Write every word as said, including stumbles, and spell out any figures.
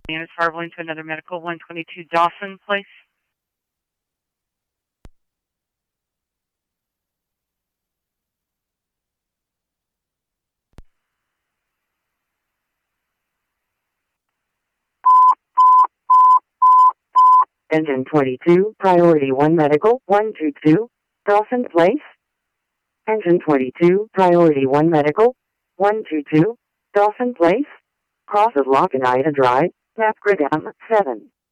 Units traveling to another medical, one twenty-two Dawson Place. Engine twenty-two, Priority one Medical, one two two, Dawson Place. Engine twenty-two, Priority one Medical, one two two, Dawson Place. Cross of Lock and Ida Drive, Napgradam, seven.